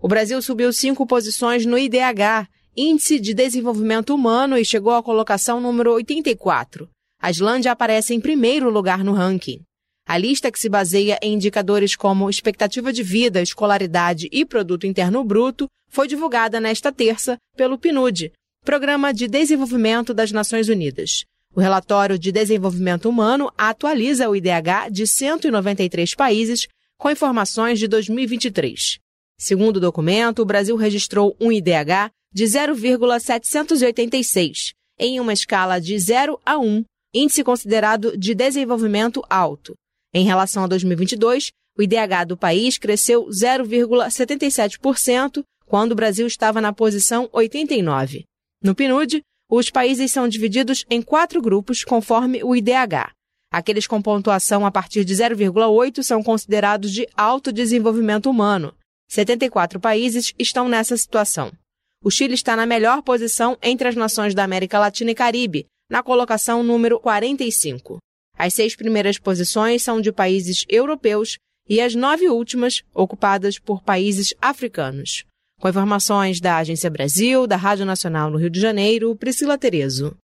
O Brasil subiu 5 posições no IDH, Índice de Desenvolvimento Humano, e chegou à colocação número 84. A Islândia aparece em primeiro lugar no ranking. A lista, que se baseia em indicadores como expectativa de vida, escolaridade e produto interno bruto, foi divulgada nesta terça pelo PNUD, Programa de Desenvolvimento das Nações Unidas. O relatório de desenvolvimento humano atualiza o IDH de 193 países com informações de 2023. Segundo o documento, o Brasil registrou um IDH de 0,786, em uma escala de 0 a 1, índice considerado de desenvolvimento alto. Em relação a 2022, o IDH do país cresceu 0,77%, quando o Brasil estava na posição 89. No PNUD, os países são divididos em 4 grupos conforme o IDH. Aqueles com pontuação a partir de 0,8 são considerados de alto desenvolvimento humano. 74 países estão nessa situação. O Chile está na melhor posição entre as nações da América Latina e Caribe, na colocação número 45. As 6 primeiras posições são de países europeus e as 9 últimas ocupadas por países africanos. Com informações da Agência Brasil, da Rádio Nacional no Rio de Janeiro, Priscila Terezo.